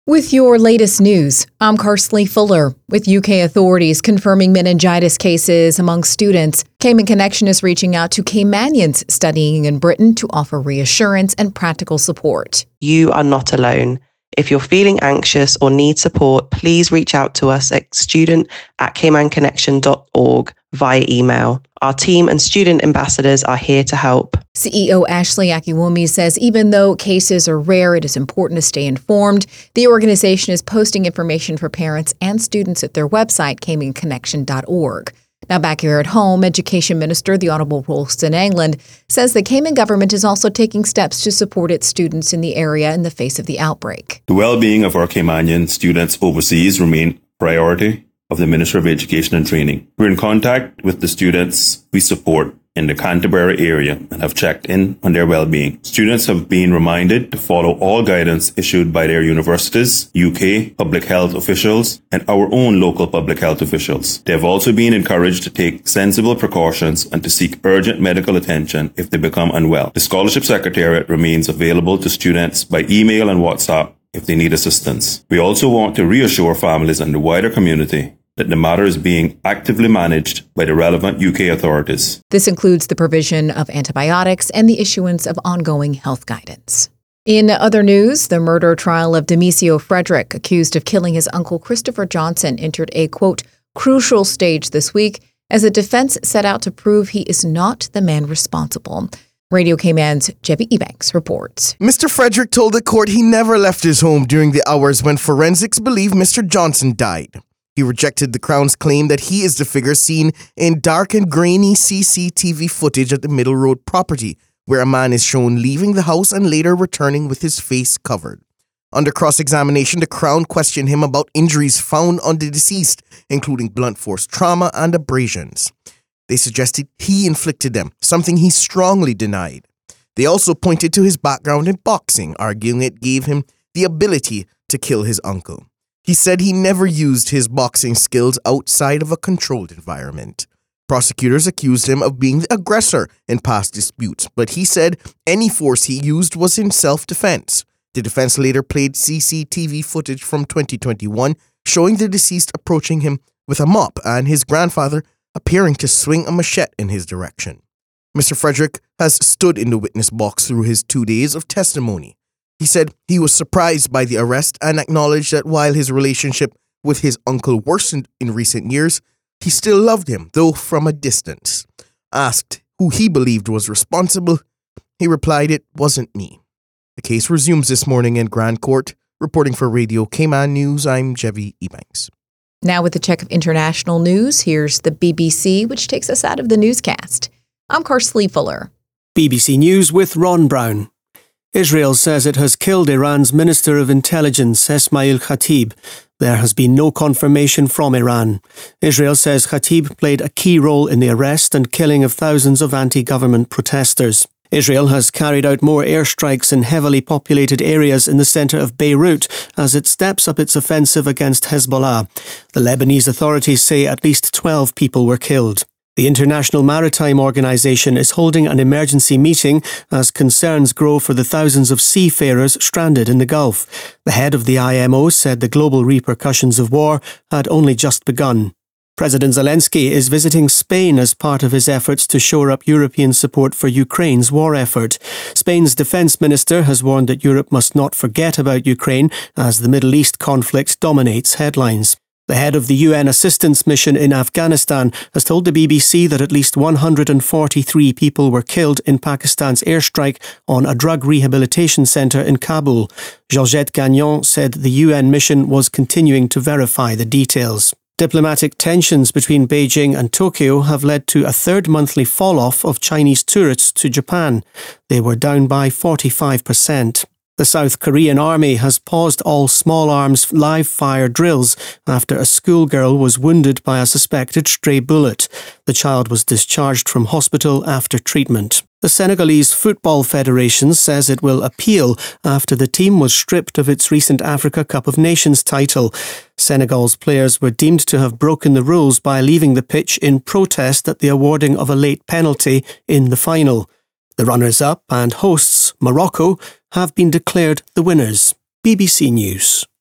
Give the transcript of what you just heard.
With your latest news, I'm Carsley Fuller. With UK authorities confirming meningitis cases among students, Cayman Connection is reaching out to Caymanians studying in Britain to offer reassurance and practical support. You are not alone. If you're feeling anxious or need support, please reach out to us at student@caymanconnection.org via email. Our team and student ambassadors are here to help. CEO Ashley Akiwumi says even though cases are rare, it is important to stay informed. The organization is posting information for parents and students at their website, caymanconnection.org. Now back here at home, Education Minister, the Honourable Ralston England, says the Cayman government is also taking steps to support its students in the area in the face of the outbreak. The well-being of our Caymanian students overseas remain priority of the Minister of Education and Training. We're in contact with the students we support in the Canterbury area and have checked in on their well-being. Students have been reminded to follow all guidance issued by their universities, UK public health officials, and our own local public health officials. They have also been encouraged to take sensible precautions and to seek urgent medical attention if they become unwell. The Scholarship Secretariat remains available to students by email and WhatsApp if they need assistance. We also want to reassure families and the wider community that the matter is being actively managed by the relevant UK authorities. This includes the provision of antibiotics and the issuance of ongoing health guidance. In other news, the murder trial of Demisio Frederick, accused of killing his uncle Christopher Johnson, entered a, quote, crucial stage this week as the defense set out to prove he is not the man responsible. Radio Cayman's Jevi Ebanks reports. Mr. Frederick told the court he never left his home during the hours when forensics believe Mr. Johnson died. He rejected the Crown's claim that he is the figure seen in dark and grainy CCTV footage at the Middle Road property, where a man is shown leaving the house and later returning with his face covered. Under cross-examination, the Crown questioned him about injuries found on the deceased, including blunt force trauma and abrasions. They suggested he inflicted them, something he strongly denied. They also pointed to his background in boxing, arguing it gave him the ability to kill his uncle. He said he never used his boxing skills outside of a controlled environment. Prosecutors accused him of being the aggressor in past disputes, but he said any force he used was in self-defense. The defense later played CCTV footage from 2021 showing the deceased approaching him with a mop and his grandfather appearing to swing a machete in his direction. Mr. Frederick has stood in the witness box through his 2 days of testimony. He said he was surprised by the arrest and acknowledged that while his relationship with his uncle worsened in recent years, he still loved him, though from a distance. Asked who he believed was responsible, he replied, "It wasn't me." The case resumes this morning in Grand Court. Reporting for Radio Cayman News, I'm Jevi Ebanks. Now with a check of international news, here's the BBC, which takes us out of the newscast. I'm Carsley Fuller. BBC News with Ron Brown. Israel says it has killed Iran's Minister of Intelligence, Esmail Khatib. There has been no confirmation from Iran. Israel says Khatib played a key role in the arrest and killing of thousands of anti-government protesters. Israel has carried out more airstrikes in heavily populated areas in the centre of Beirut as it steps up its offensive against Hezbollah. The Lebanese authorities say at least 12 people were killed. The International Maritime Organization is holding an emergency meeting as concerns grow for the thousands of seafarers stranded in the Gulf. The head of the IMO said the global repercussions of war had only just begun. President Zelensky is visiting Spain as part of his efforts to shore up European support for Ukraine's war effort. Spain's defense minister has warned that Europe must not forget about Ukraine as the Middle East conflict dominates headlines. The head of the UN assistance mission in Afghanistan has told the BBC that at least 143 people were killed in Pakistan's airstrike on a drug rehabilitation centre in Kabul. Georgette Gagnon said the UN mission was continuing to verify the details. Diplomatic tensions between Beijing and Tokyo have led to a third monthly fall-off of Chinese tourists to Japan. They were down by 45%. The South Korean army has paused all small arms live-fire drills after a schoolgirl was wounded by a suspected stray bullet. The child was discharged from hospital after treatment. The Senegalese Football Federation says it will appeal after the team was stripped of its recent Africa Cup of Nations title. Senegal's players were deemed to have broken the rules by leaving the pitch in protest at the awarding of a late penalty in the final. The runners-up and hosts, Morocco, have been declared the winners. BBC News.